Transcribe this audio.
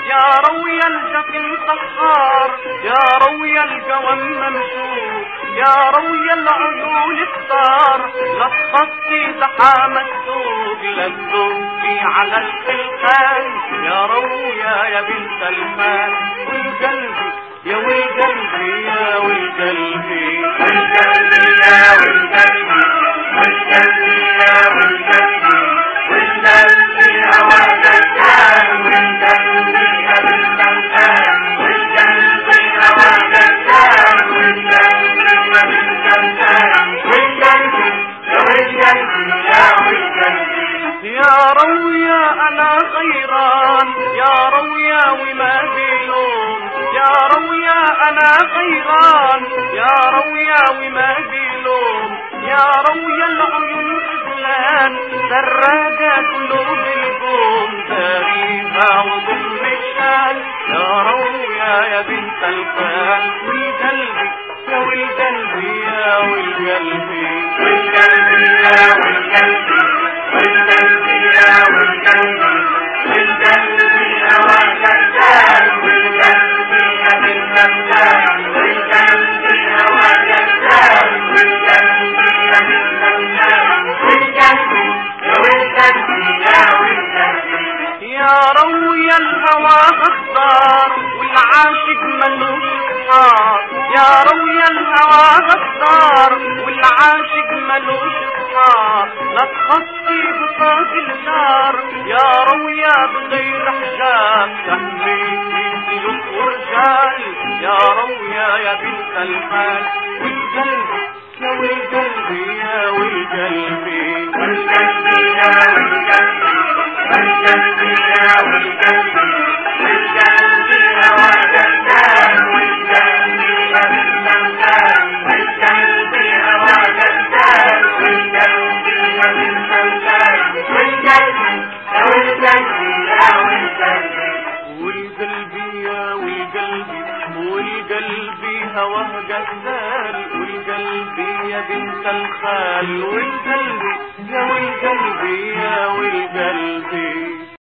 يا روي الجفن سحار، يا روي الجوام ممشوق، يا روي العيون الثار، لا تخطي زحام السوق، لا تدوسي على الخلقان، يا رويا يا بنت الخال. والقلبي يا والقلبي يا والقلبي، والقلبي يا والقلبي، والقلبي يا والقلبي، والقلبي هوى جسام، والقلبي يا بنت الخال، والقلبي هوى جسام، والقلبي يا بنت الخال، والقلبي يا والقلبي يا والقلبي. يا رويا انا غيران، يا رويا وما بيلوم، يا رويا انا غيران، يا رويا وما بيلوم، يا رويا العيون خذلان، سراجة قلوب القوم، داريها وضم الشال، يا رويا يا بنت الخال. والقلبي يا والقلبي يا والقلبي، والقلبي يا والقلبي، والقلبي يا والقلبي، والقلبي هوى جسام، والقلبي يا بنت الخال، والقلبي هوى جسام، والقلبي يا بنت الخال، والقلبي يا والقلبي يا والقلبي. يا روي الهوى غدار، والعاشق ملوش اصحاب، يا روي الهوى غدار، والعاشق ملوش اصحاب، لا تخطي بطاق النار، يا رويا بغير حجاب، تحميكي سلوك ورجال، يا رويا يا بنت الخال. والقلبي يا والقلبي يا والقلبي، والقلبي يا والقلبي، والقلبي يا والقلبي، والقلبي هوى جسام، والقلبي يا بنت الخال، والقلبي هوى جسام، والقلبي يا بنت الخال، والقلبي يا والقلبي يا والقلبي. والقلبي يا والقلبي، والقلبي هواه جسال، والقلبي يا بنت الخال، والقلبي يا والقلبي يا والقلبي.